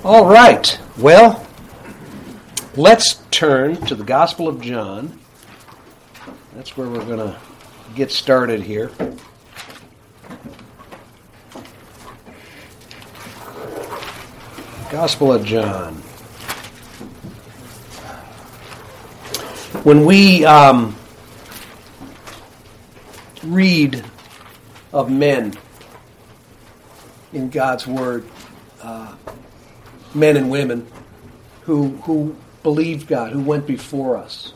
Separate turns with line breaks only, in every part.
All right. Well, let's turn to the Gospel of John. That's where we're going to get started here. Gospel of John. When we read of men in God's Word, men and women who believed God, who went before us,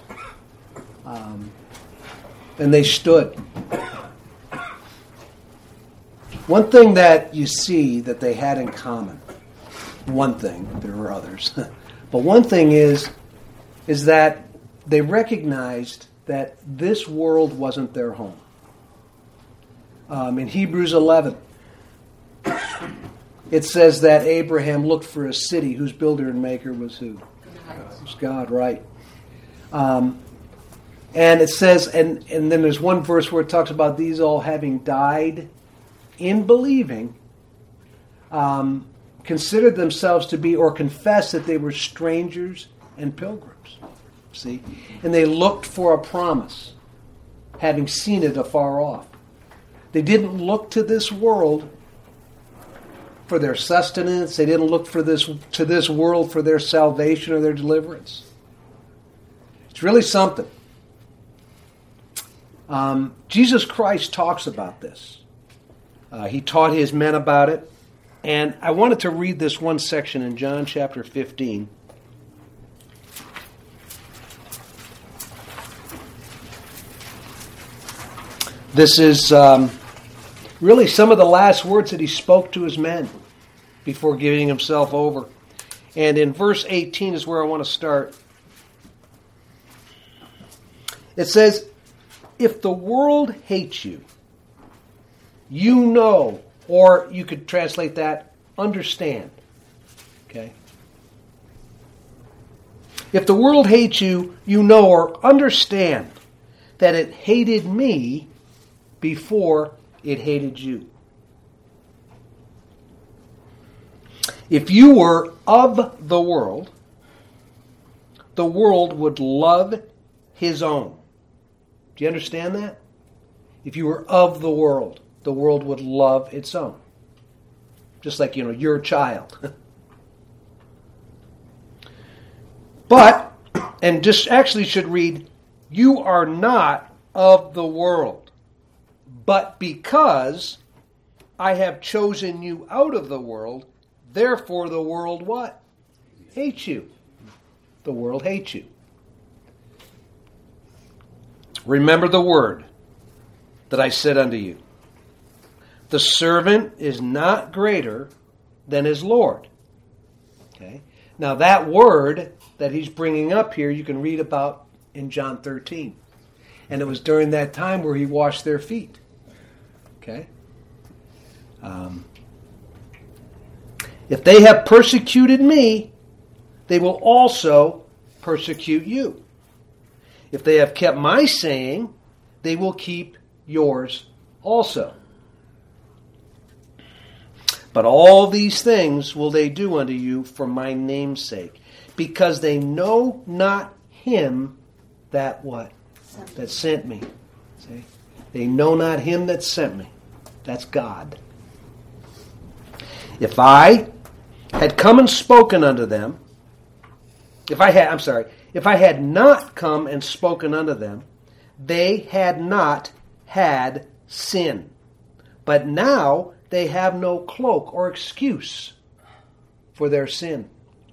and they stood. One thing that you see that they had in common, one thing, there were others, but one thing is that they recognized that this world wasn't their home. In Hebrews 11, it says that Abraham looked for a city whose builder and maker was who? It was God, right. And it says, and then there's one verse where it talks about these all having died in believing, considered themselves to be, or confessed that they were strangers and pilgrims. See? And they looked for a promise, having seen it afar off. They didn't look to this world for their sustenance. They didn't look to this world for their salvation or their deliverance. It's really something. Jesus Christ talks about this. He taught his men about it. And I wanted to read this one section in John chapter 15. This is really some of the last words that he spoke to his men before giving himself over. And in verse 18 is where I want to start. It says, if the world hates you, you know, or you could translate that, understand. Okay? If the world hates you, you know or understand that it hated me before it hated you. If you were of the world would love his own. Do you understand that? If you were of the world would love its own. Just like, your child. But, and just actually should read, you are not of the world. But because I have chosen you out of the world, therefore the world what? Hates you. The world hates you. Remember the word that I said unto you. The servant is not greater than his Lord. Okay. Now that word that he's bringing up here, you can read about in John 13. And it was during that time where he washed their feet. Okay. If they have persecuted me, they will also persecute you. If they have kept my saying, they will keep yours also. But all these things will they do unto you for my name's sake, because they know not him that what? That sent me. See? They know not him that sent me. That's God. If I had come and spoken unto them, if I had not come and spoken unto them, they had not had sin. But now they have no cloak or excuse for their sin.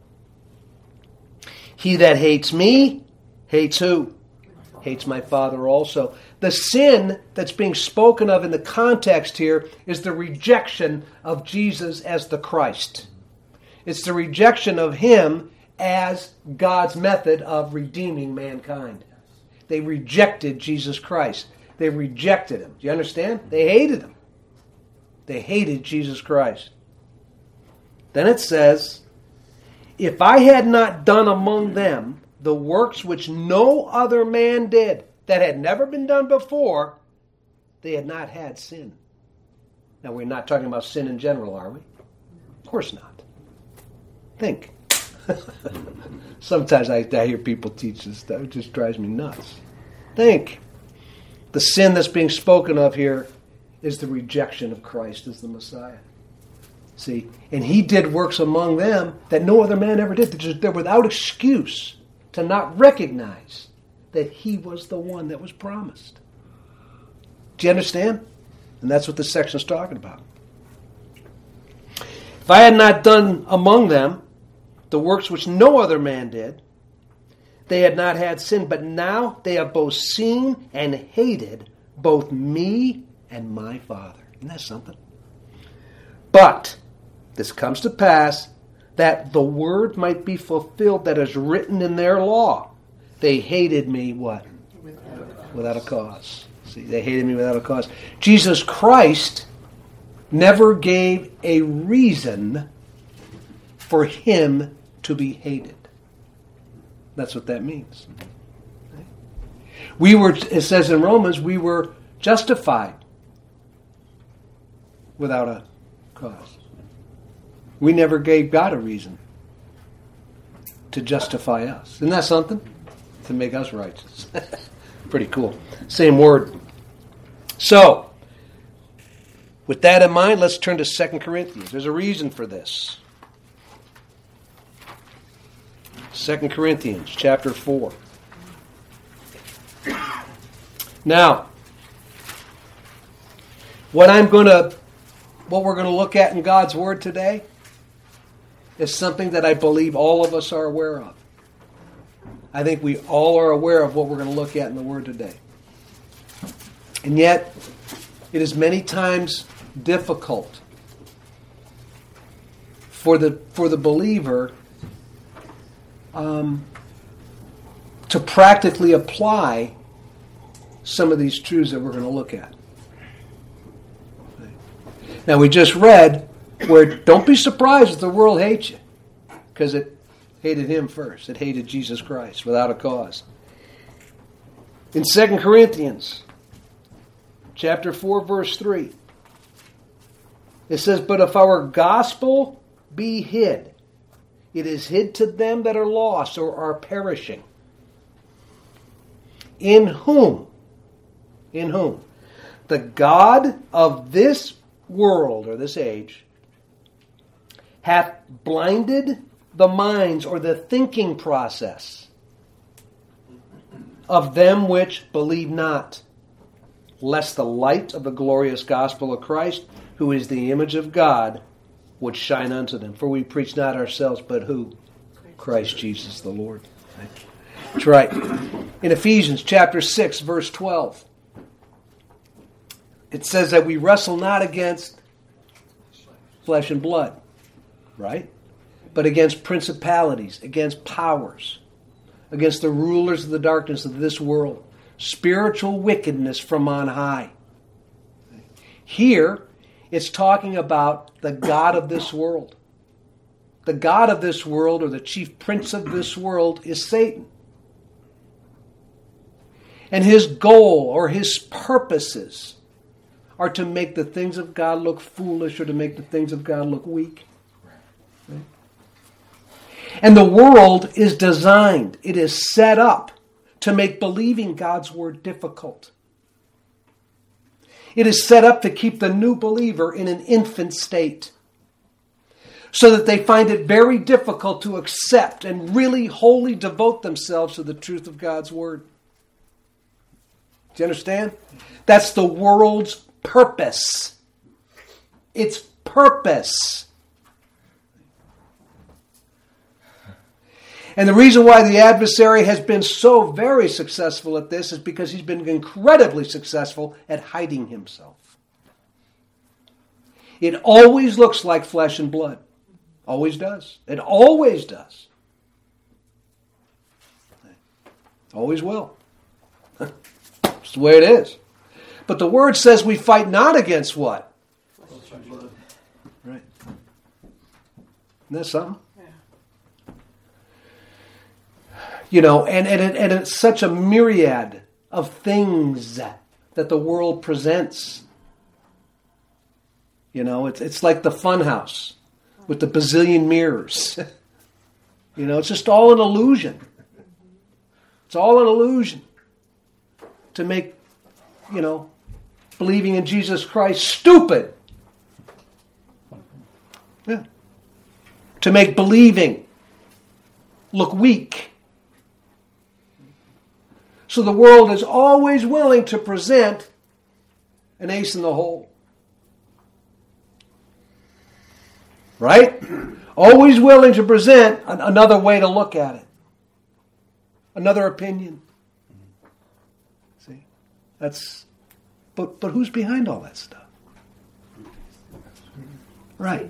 He that hates me, hates who? Hates my Father also. The sin that's being spoken of in the context here is the rejection of Jesus as the Christ. It's the rejection of him as God's method of redeeming mankind. They rejected Jesus Christ. They rejected him. Do you understand? They hated him. They hated Jesus Christ. Then it says, if I had not done among them the works which no other man did, that had never been done before, they had not had sin. Now, we're not talking about sin in general, are we? Of course not. Think. Sometimes I hear people teach this stuff. It just drives me nuts. Think. The sin that's being spoken of here is the rejection of Christ as the Messiah. See, and he did works among them that no other man ever did. They're without excuse to not recognize that he was the one that was promised. Do you understand? And that's what this section is talking about. If I had not done among them the works which no other man did, they had not had sin, but now they have both seen and hated both me and my Father. Isn't that something? But this comes to pass that the word might be fulfilled that is written in their law. They hated me, what? Without a cause. See, they hated me without a cause. Jesus Christ never gave a reason for him to be hated. That's what that means. It says in Romans, we were justified without a cause. We never gave God a reason to justify us. Isn't that something? To make us righteous. Pretty cool. Same word. So, with that in mind, let's turn to 2 Corinthians. There's a reason for this. 2 Corinthians chapter 4. Now, what we're going to look at in God's Word today is something that I believe all of us are aware of. I think we all are aware of what we're going to look at in the Word today. And yet, it is many times difficult for the believer to practically apply some of these truths that we're going to look at. Now, we just read where don't be surprised if the world hates you, because it hated him first. It hated Jesus Christ without a cause. In 2 Corinthians chapter 4, verse 3, it says, but if our gospel be hid, it is hid to them that are lost or are perishing. In whom the God of this world or this age hath blinded the minds or the thinking process of them which believe not, lest the light of the glorious gospel of Christ, who is the image of God, would shine unto them. For we preach not ourselves, but who? Christ Jesus the Lord. That's right. In Ephesians chapter 6, verse 12, it says that we wrestle not against flesh and blood, right? But against principalities, against powers, against the rulers of the darkness of this world, spiritual wickedness from on high. Here, it's talking about the God of this world. The God of this world, or the chief prince of this world, is Satan. And his goal or his purposes are to make the things of God look foolish or to make the things of God look weak. And the world is designed, it is set up to make believing God's word difficult. It is set up to keep the new believer in an infant state, so that they find it very difficult to accept and really wholly devote themselves to the truth of God's word. Do you understand? That's the world's purpose. Its purpose. And the reason why the adversary has been so very successful at this is because he's been incredibly successful at hiding himself. It always looks like flesh and blood. Always does. It always does. Always will. It's the way it is. But the word says we fight not against what? Flesh and blood. Right. Isn't that something? You know, and it's such a myriad of things that the world presents. You know, it's like the fun house with the bazillion mirrors. It's just all an illusion. It's all an illusion to make, believing in Jesus Christ stupid. Yeah. To make believing look weak. So the world is always willing to present an ace in the hole. Right? Always willing to present another way to look at it. Another opinion. See? But who's behind all that stuff? Right.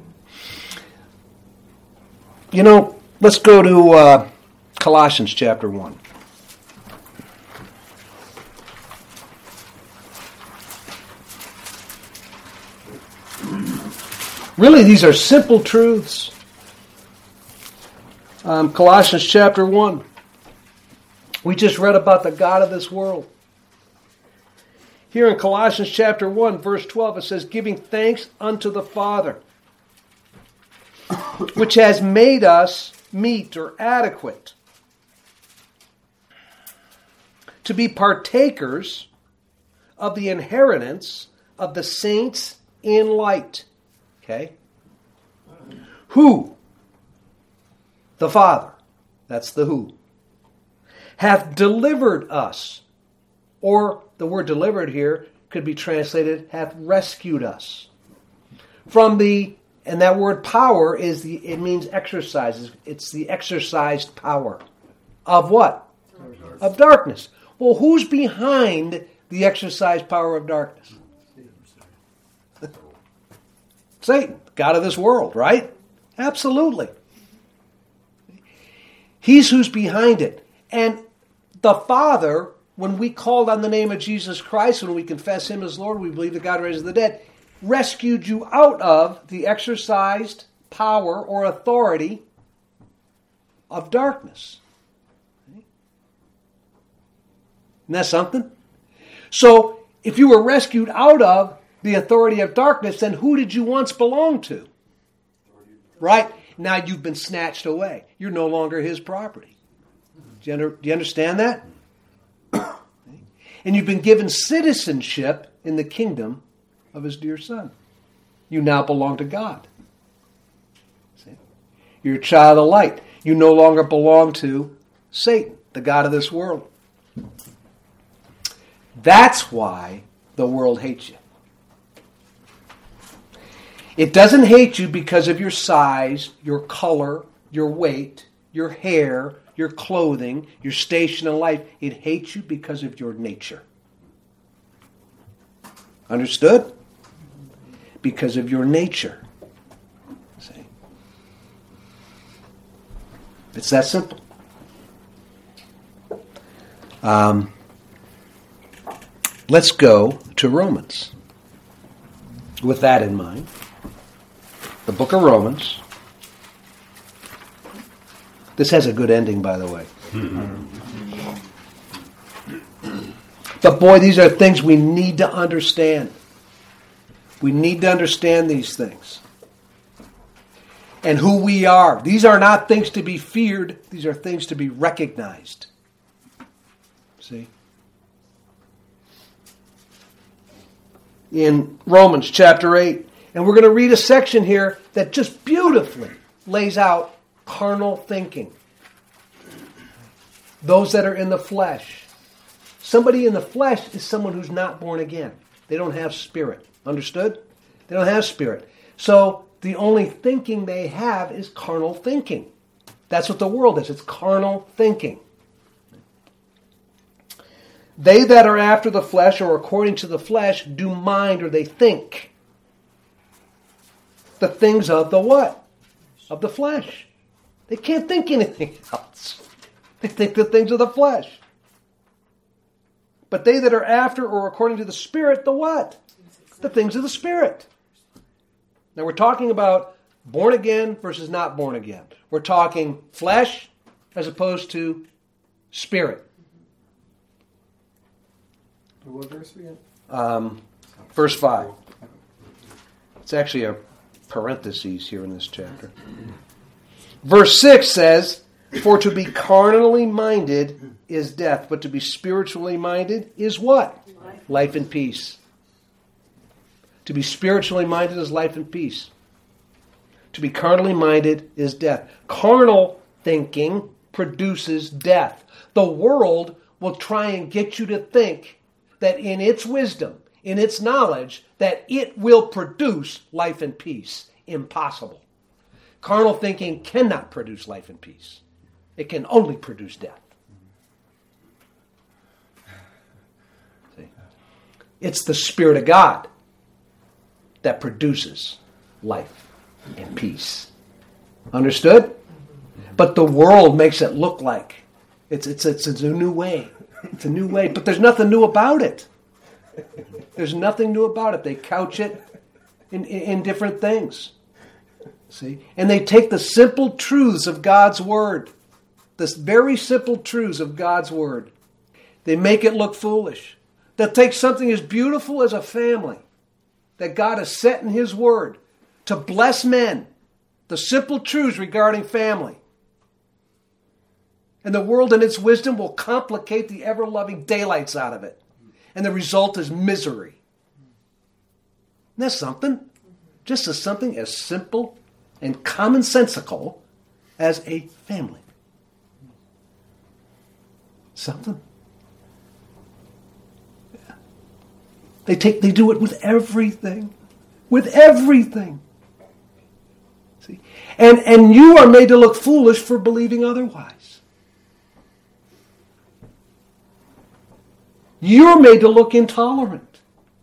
Let's go to Colossians chapter 1. Really, these are simple truths. Colossians chapter 1. We just read about the God of this world. Here in Colossians chapter 1, verse 12, it says, giving thanks unto the Father, which has made us meet or adequate to be partakers of the inheritance of the saints in light. Okay? Who? The Father. That's the who. Hath delivered us. Or the word delivered here could be translated, hath rescued us. And that word power it means exercises. It's the exercised power. Of what? Darkness. Of darkness. Well, who's behind the exercised power of darkness? Satan, God of this world, right? Absolutely. He's who's behind it. And the Father, when we called on the name of Jesus Christ, when we confess Him as Lord, we believe that God raises the dead, rescued you out of the exercised power or authority of darkness. Isn't that something? So, if you were rescued out of the authority of darkness, then who did you once belong to? Right? Now you've been snatched away. You're no longer His property. Do you understand that? And you've been given citizenship in the kingdom of His dear Son. You now belong to God. See? You're a child of light. You no longer belong to Satan, the God of this world. That's why the world hates you. It doesn't hate you because of your size, your color, your weight, your hair, your clothing, your station in life. It hates you because of your nature. Understood? Because of your nature. See? It's that simple. Let's go to Romans. With that in mind. The book of Romans. This has a good ending, by the way. But boy, these are things we need to understand. We need to understand these things. And who we are. These are not things to be feared. These are things to be recognized. See? In Romans chapter 8. And we're going to read a section here that just beautifully lays out carnal thinking. Those that are in the flesh. Somebody in the flesh is someone who's not born again. They don't have spirit. Understood? They don't have spirit. So the only thinking they have is carnal thinking. That's what the world is. It's carnal thinking. They that are after the flesh or according to the flesh do mind or they think the things of the what? Of the flesh. They can't think anything else. They think the things of the flesh. But they that are after or according to the Spirit, the what? The things of the Spirit. Now we're talking about born again versus not born again. We're talking flesh as opposed to spirit.
What verse again?
Verse 5. It's actually a parenthesis here in this chapter. Verse 6 says, For to be carnally minded is death, but to be spiritually minded is what? Life and peace. To be spiritually minded is life and peace. To be carnally minded is death. Carnal thinking produces death. The world will try and get you to think that in its wisdom, in its knowledge, that it will produce life and peace. Impossible. Carnal thinking cannot produce life and peace. It can only produce death. See? It's the Spirit of God that produces life and peace. Understood? But the world makes it look like it's a new way. It's a new way, but there's nothing new about it. There's nothing new about it. They couch it in different things. See? And they take the simple truths of God's Word, the very simple truths of God's Word. They make it look foolish. They'll take something as beautiful as a family that God has set in His Word to bless men, the simple truths regarding family. And the world in its wisdom will complicate the ever-loving daylights out of it. And the result is misery. And that's something. Just as something as simple and commonsensical as a family. Something. Yeah. They do it with everything. With everything. See? And you are made to look foolish for believing otherwise. You're made to look intolerant.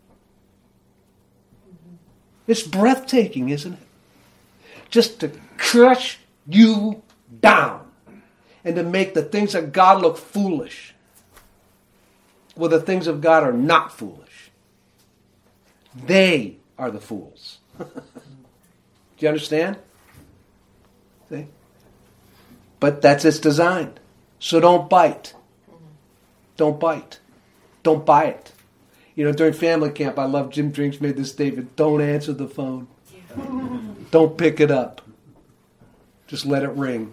It's breathtaking, isn't it? Just to crush you down and to make the things of God look foolish. Well, the things of God are not foolish. They are the fools. Do you understand? See? But that's its design. So don't bite. Don't bite. Don't buy it. You know, during family camp, I love Jim Drinks made this statement, don't answer the phone. Don't pick it up. Just let it ring.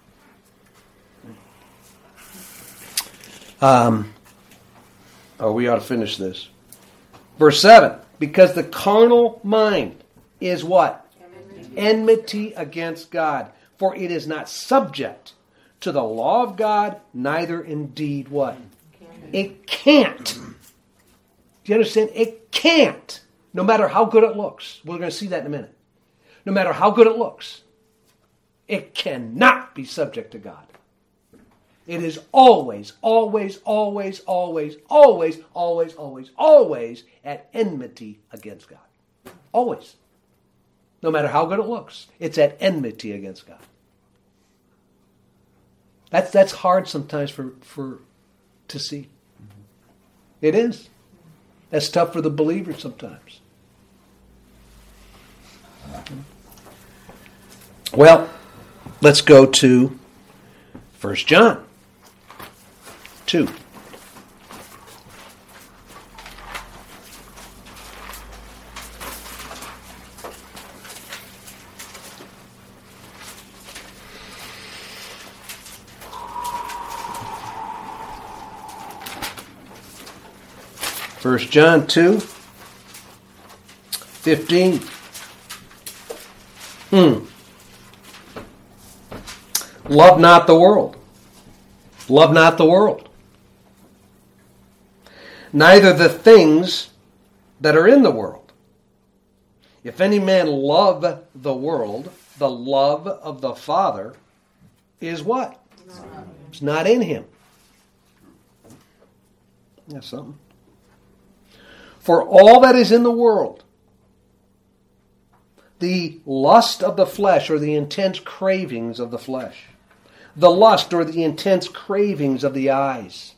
We ought to finish this. Verse 7, because the carnal mind is what? Enmity against God. For it is not subject to the law of God, neither indeed what? It can't. Do you understand? It can't. No matter how good it looks. We're going to see that in a minute. No matter how good it looks, it cannot be subject to God. It is always, always, always, always, always, always, always, always at enmity against God. Always. No matter how good it looks, it's at enmity against God. That's hard sometimes to see. It is. That's tough for the believer sometimes. Well, let's go to 1 John 2. First John 2:15. Love not the world. Love not the world. Neither the things that are in the world. If any man love the world, the love of the Father is what? It's not in him. That's something. For all that is in the world, the lust of the flesh or the intense cravings of the flesh, the lust or the intense cravings of the eyes,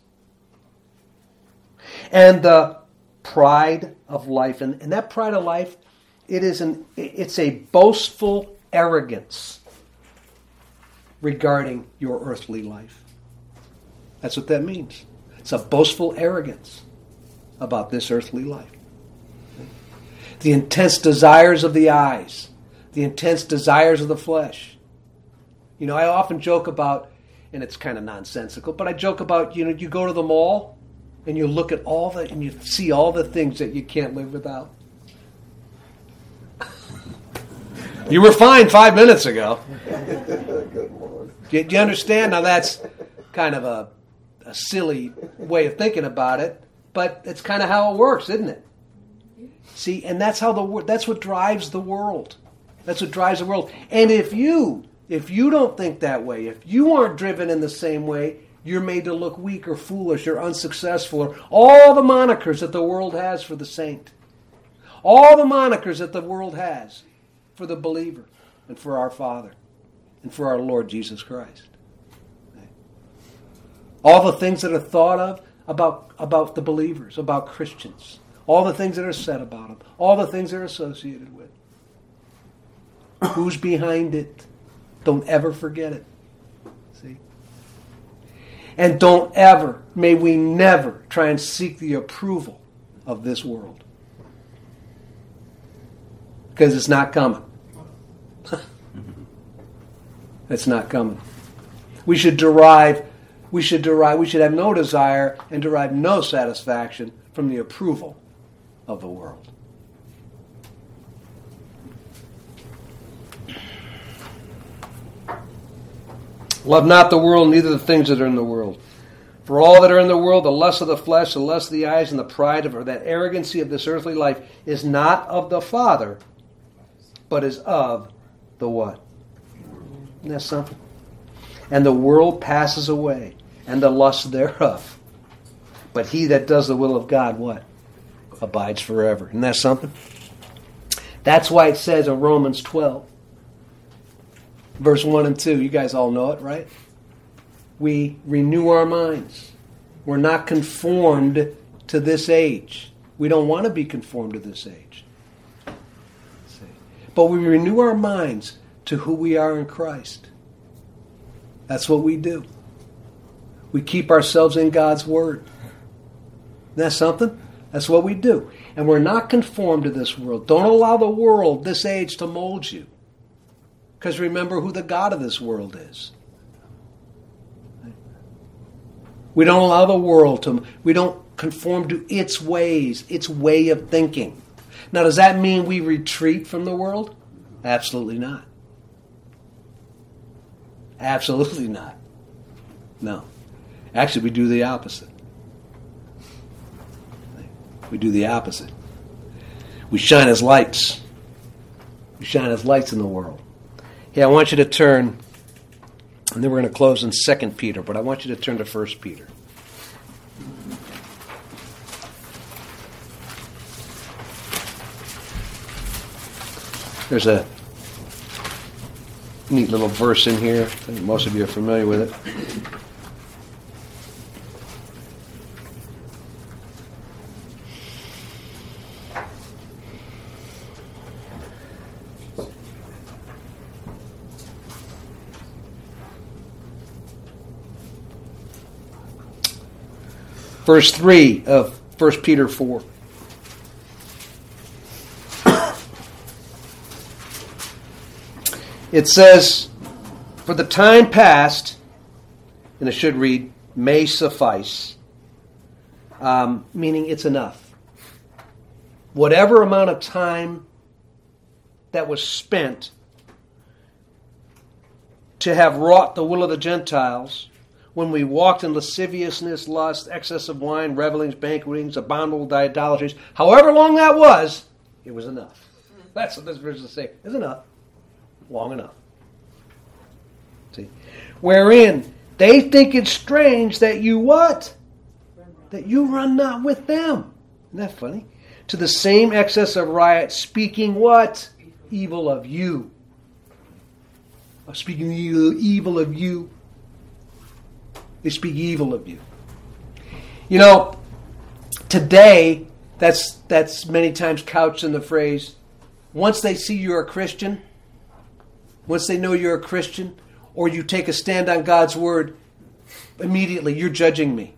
and the pride of life. And that pride of life, it's a boastful arrogance regarding your earthly life. That's what that means. It's a boastful arrogance about this earthly life. The intense desires of the eyes, the intense desires of the flesh. You know, I often joke about, and it's kind of nonsensical, but I joke about, you go to the mall and you look at and you see all the things that you can't live without. You were fine 5 minutes ago.
Good Lord.
Do you understand? Now that's kind of a silly way of thinking about it, but it's kind of how it works, isn't it? See, and that's what drives the world. That's what drives the world. And if you don't think that way, if you aren't driven in the same way, you're made to look weak or foolish or unsuccessful or all the monikers that the world has for the saint. All the monikers that the world has for the believer and for our Father and for our Lord Jesus Christ. All the things that are thought of about the believers, about Christians. All the things that are said about them. All the things they're associated with. Who's behind it? Don't ever forget it. See? And don't ever, may we never try and seek the approval of this world. Because it's not coming. It's not coming. We should have no desire and derive no satisfaction from the approval of the world. Love not the world, neither the things that are in the world. For all that are in the world, the lust of the flesh, the lust of the eyes, and the pride of, or that arrogancy of this earthly life, is not of the Father, but is of the what? Isn't that something? And the world passes away, and the lust thereof. But he that does the will of God, what? Abides forever. Isn't that something? That's why it says in Romans 12, verse 1 and 2, you guys all know it, right? We renew our minds. We're not conformed to this age. We don't want to be conformed to this age. But we renew our minds to who we are in Christ. That's what we do. We keep ourselves in God's Word. Isn't that something? That's what we do. And we're not conformed to this world. Don't allow the world, this age, to mold you. Because remember who the God of this world is. We don't allow the world to, we don't conform to its ways, its way of thinking. Now, does that mean we retreat from the world? Absolutely not. Absolutely not. No. Actually, we do the opposite. We do the opposite. We shine as lights. We shine as lights in the world. Yeah, I want you to turn, and then we're going to close in 2 Peter, but I want you to turn to 1 Peter. There's a neat little verse in here. I think most of you are familiar with it. Verse 3 of 1 Peter 4. It says, for the time past, and it should read, may suffice, meaning it's enough. Whatever amount of time that was spent to have wrought the will of the Gentiles, when we walked in lasciviousness, lust, excess of wine, revelings, banquetings, abominable idolatries, however long that was, it was enough. That's what this verse is saying. It's enough. Long enough. See? Wherein they think it strange that you what? That you run not with them. Isn't that funny? To the same excess of riot, speaking what? Evil of you. Speaking evil of you. They speak evil of you. You know, today, that's many times couched in the phrase, once they see you're a Christian, once they know you're a Christian, or you take a stand on God's Word, immediately you're judging me.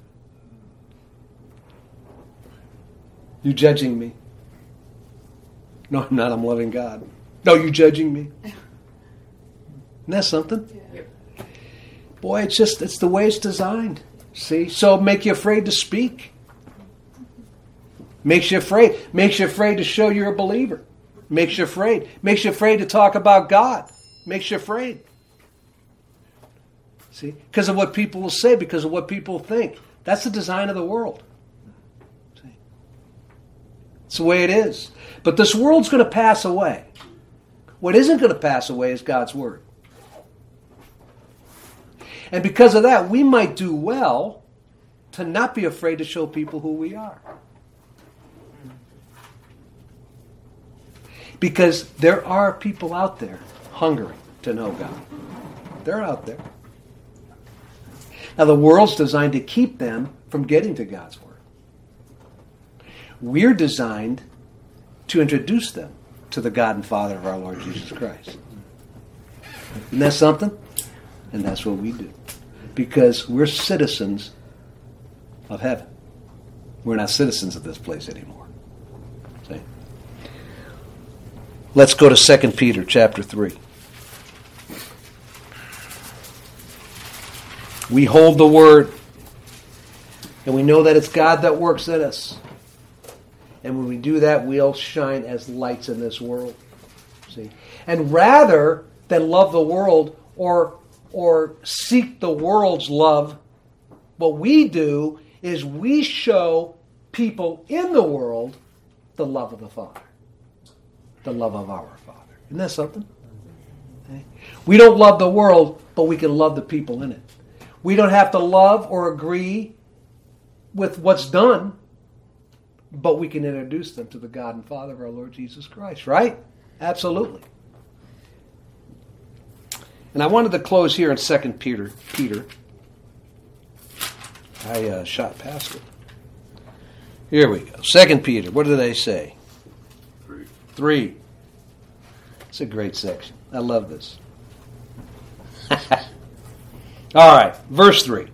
You're judging me. No, I'm not. I'm loving God. No, you're judging me. Isn't that something? Yeah. Boy, it's the way it's designed. See? So make you afraid to speak. Makes you afraid. Makes you afraid to show you're a believer. Makes you afraid. Makes you afraid to talk about God. Makes you afraid. See? Because of what people will say, because of what people think. That's the design of the world. See? It's the way it is. But this world's going to pass away. What isn't going to pass away is God's Word. And because of that, we might do well to not be afraid to show people who we are. Because there are people out there hungering to know God. They're out there. Now, the world's designed to keep them from getting to God's Word. We're designed to introduce them to the God and Father of our Lord Jesus Christ. Isn't that something? And that's what we do. Because we're citizens of heaven. We're not citizens of this place anymore. See? Let's go to 2 Peter chapter 3. We hold the Word, and we know that it's God that works in us. And when we do that, we'll shine as lights in this world. See? And rather than love the world or seek the world's love, what we do is we show people in the world the love of the Father. The love of our Father. Isn't that something? Okay. We don't love the world, but we can love the people in it. We don't have to love or agree with what's done, but we can introduce them to the God and Father of our Lord Jesus Christ, right? Absolutely. And I wanted to close here in 2 Peter. I shot past it. Here we go. 2 Peter. What do they say? 3. It's a great section. I love this. All right, verse 3.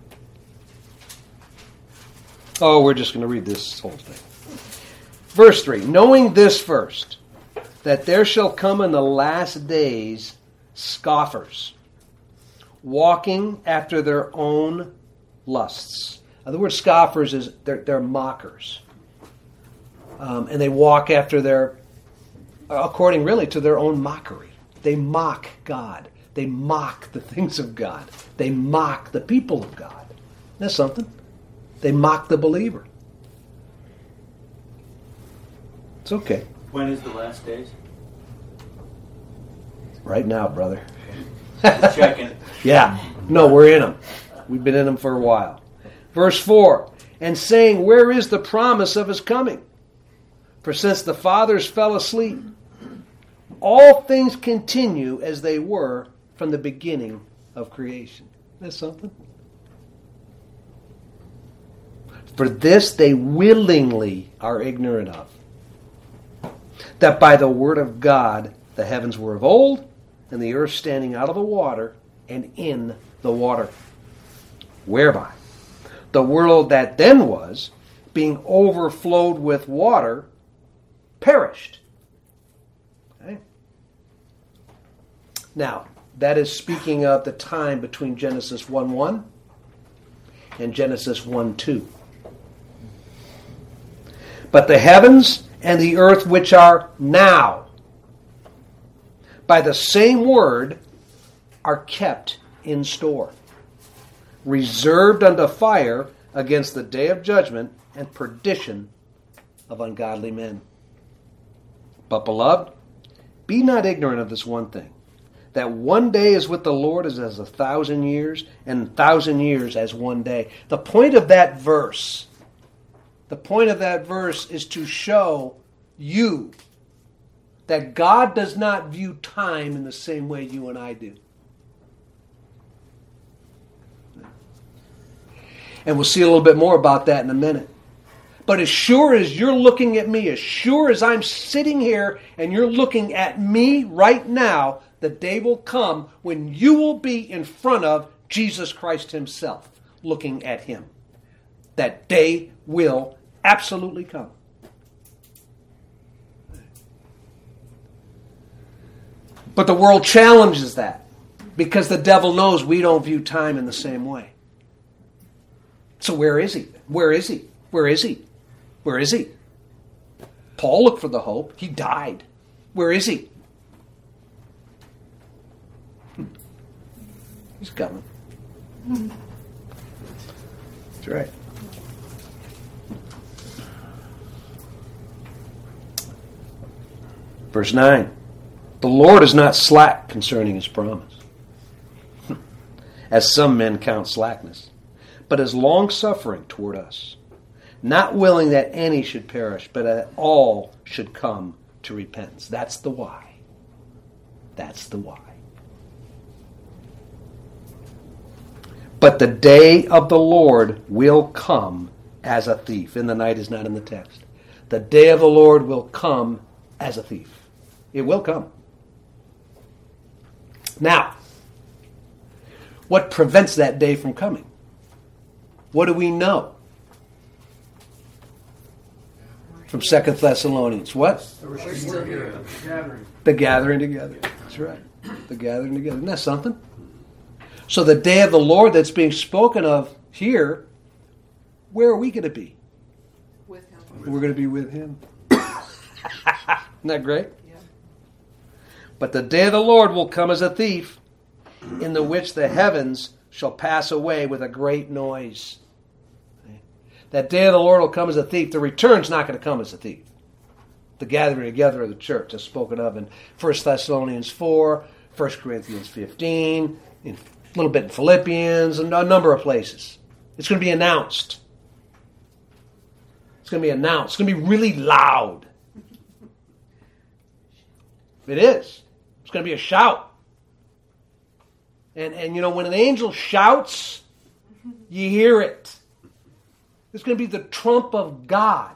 Oh, we're just going to read this whole thing. Verse 3. Knowing this first, that there shall come in the last days scoffers, walking after their own lusts. Now, the word scoffers is they're mockers. And they walk after according really to their own mockery. They mock God. They mock the things of God. They mock the people of God. That's something. They mock the believer. It's okay.
When is the last days?
Right now, brother.
Just checking.
Yeah. No, we're in them. We've been in them for a while. Verse 4. And saying, where is the promise of his coming? For since the fathers fell asleep, all things continue as they were from the beginning of creation. That's something. For this they willingly are ignorant of, that by the word of God the heavens were of old, and the earth standing out of the water and in the water, whereby the world that then was, being overflowed with water, perished. Okay? Now, that is speaking of the time between Genesis 1:1 and Genesis 1:2. But the heavens and the earth which are now, by the same word, are kept in store, reserved unto fire against the day of judgment and perdition of ungodly men. But, beloved, be not ignorant of this one thing, that one day is with the Lord as 1,000 years, and 1,000 years as one day. The point of that verse is to show you that God does not view time in the same way you and I do. And we'll see a little bit more about that in a minute. But as sure as you're looking at me, as sure as I'm sitting here and you're looking at me right now, the day will come when you will be in front of Jesus Christ himself, looking at him. That day will absolutely come. But the world challenges that. Because the devil knows we don't view time in the same way. So where is he? Where is he? Where is he? Where is he? Paul looked for the hope. He died. Where is he? He's coming. That's right. Verse 9. The Lord is not slack concerning his promise, as some men count slackness, but is long-suffering toward us, not willing that any should perish, but that all should come to repentance. That's the why. That's the why. But the day of the Lord will come as a thief. And the night is not in the text. The day of the Lord will come as a thief. It will come. Now, what prevents that day from coming? What do we know? From 2 Thessalonians. What? The gathering together. That's right. The gathering together. Isn't that something? So the day of the Lord that's being spoken of here, where are we going to be?
With him.
We're going to be with him. Isn't that great?
Yeah.
But the day of the Lord will come as a thief, in the which the heavens shall pass away with a great noise. That day of the Lord will come as a thief. The return's not going to come as a thief. The gathering together of the church is spoken of in 1 Thessalonians 4, 1 Corinthians 15, in a little bit in Philippians, and a number of places. It's going to be announced. It's going to be announced. It's going to be really loud. It is. It's going to be a shout. And you know, when an angel shouts, you hear it. It's going to be the trump of God.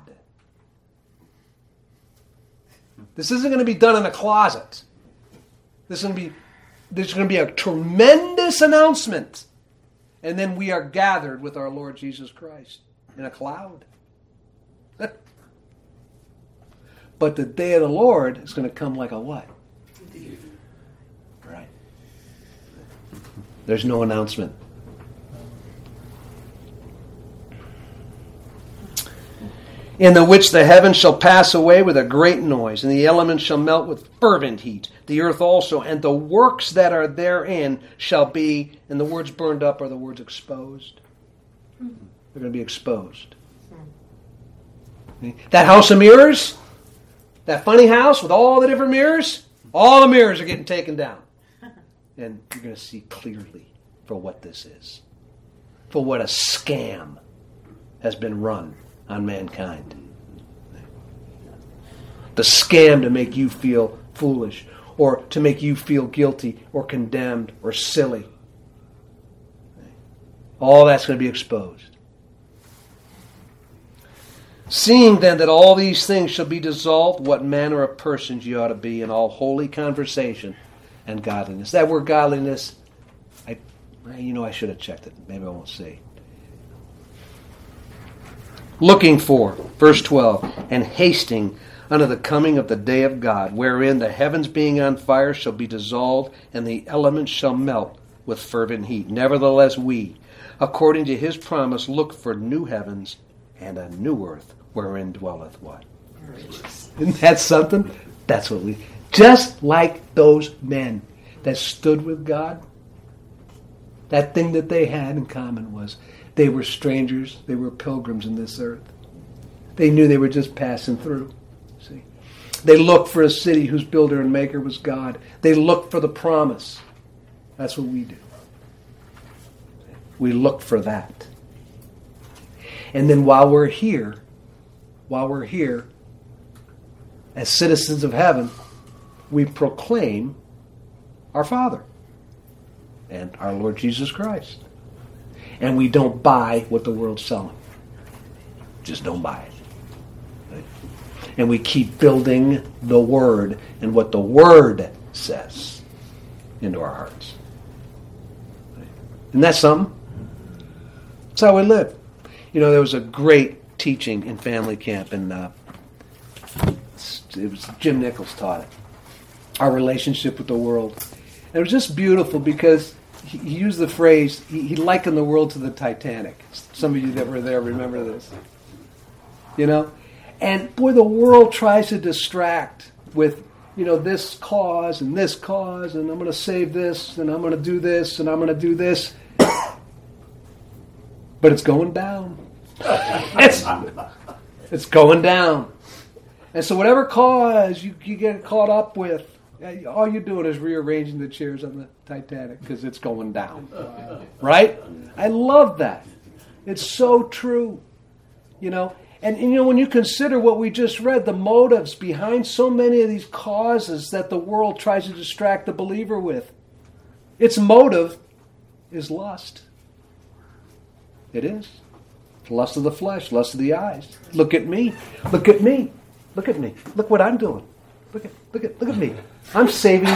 This isn't going to be done in a closet. There's going to be a tremendous announcement. And then we are gathered with our Lord Jesus Christ in a cloud. But the day of the Lord is going to come like a what? Right. There's no announcement. In the which the heavens shall pass away with a great noise, and the elements shall melt with fervent heat, the earth also, and the works that are therein shall be, and the words burned up are the words exposed. They're going to be exposed. That house of mirrors, that funny house with all the different mirrors, all the mirrors are getting taken down. And you're going to see clearly for what this is. For what a scam has been run on mankind. The scam to make you feel foolish, or to make you feel guilty or condemned or silly. All that's going to be exposed. Seeing then that all these things shall be dissolved, what manner of persons you ought to be in all holy conversation and godliness. That word godliness, I should have checked it. Maybe I won't say. Looking for, verse 12, and hasting unto the coming of the day of God, wherein the heavens being on fire shall be dissolved, and the elements shall melt with fervent heat. Nevertheless we, according to his promise, look for new heavens and a new earth, wherein dwelleth what? Isn't that something? That's what we... Just like those men that stood with God, that thing that they had in common was they were strangers, they were pilgrims in this earth. They knew they were just passing through. See, they looked for a city whose builder and maker was God. They looked for the promise. That's what we do. We look for that. And then while we're here, as citizens of heaven, we proclaim our Father and our Lord Jesus Christ. And we don't buy what the world's selling. Just don't buy it. Right? And we keep building the Word and what the Word says into our hearts. Right? Isn't that something? That's how we live. You know, there was a great teaching in family camp, and it was Jim Nichols taught it. Our relationship with the world. it was just beautiful because he used the phrase, he likened the world to the Titanic. Some of you that were there remember this. You know? And boy, the world tries to distract with, this cause, and I'm going to save this, and I'm going to do this, and I'm going to do this. But it's going down. It's going down. And so whatever cause you get caught up with, all you're doing is rearranging the chairs on the Titanic because it's going down. Right? I love that. It's so true. And when you consider what we just read, the motives behind so many of these causes that the world tries to distract the believer with, its motive is lust. It is. Lust of the flesh, lust of the eyes. Look at me. Look at me. Look at me. Look what I'm doing. Look at me. I'm saving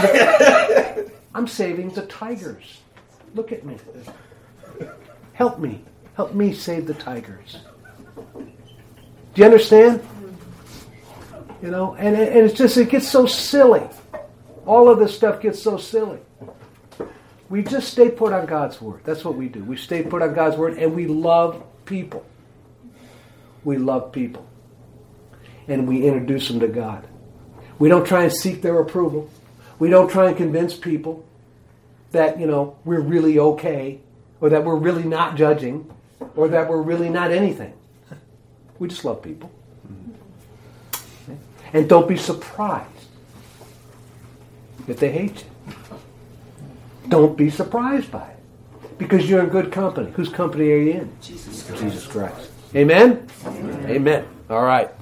the tigers. Look at me. Help me. Help me save the tigers. Do you understand? And it's just, it gets so silly. All of this stuff gets so silly. We just stay put on God's Word. That's what we do. We stay put on God's Word, and we love people. We love people. And we introduce them to God. We don't try and seek their approval. We don't try and convince people that, we're really okay, or that we're really not judging, or that we're really not anything. We just love people. And don't be surprised if they hate you. Don't be surprised by it. Because you're in good company. Whose company are you in? Jesus Christ. Amen? Amen. All right.